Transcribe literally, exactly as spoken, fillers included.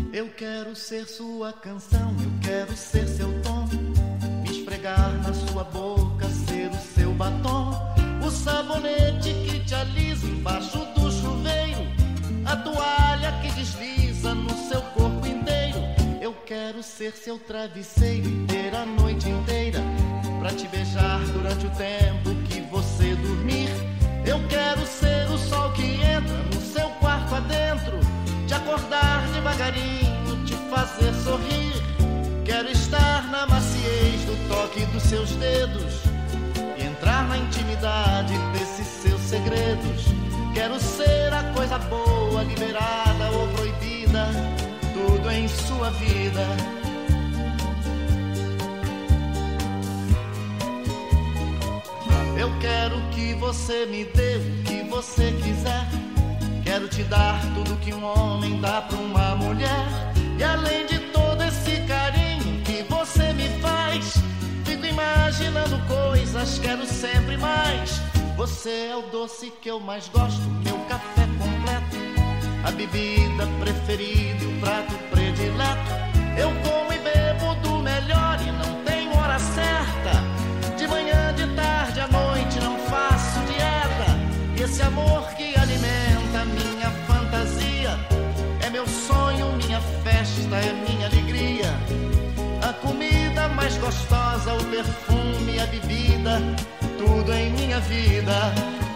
Eu quero ser sua canção, eu quero ser seu tom, me esfregar na sua boca, ser o seu batom, o sabonete que te alisa embaixo do chuveiro, a toalha que desliza no seu corpo inteiro. Eu quero ser seu travesseiro e ter a noite inteira pra te beijar durante o tempo que você dormir. Eu quero ser o sol que entra no seu quarto adentro, te acordar devagarinho, te fazer sorrir. Quero estar na maciez do toque dos seus dedos e entrar na intimidade desses seus segredos. Quero ser a coisa boa, liberada ou proibida, tudo em sua vida. Eu quero que você me dê o que você quiser. Quero te dar tudo que um homem dá pra uma mulher. E além de todo esse carinho que você me faz, fico imaginando coisas, quero sempre mais. Você é o doce que eu mais gosto, meu café completo, a bebida preferida, o prato predileto. Eu como e bebo do melhor e não tenho hora certa. De manhã, de tarde, à noite não faço dieta. E esse amor que alimenta minha fantasia é meu sonho, minha festa, é minha alegria. A comida mais gostosa, o perfume, a bebida, tudo em minha vida.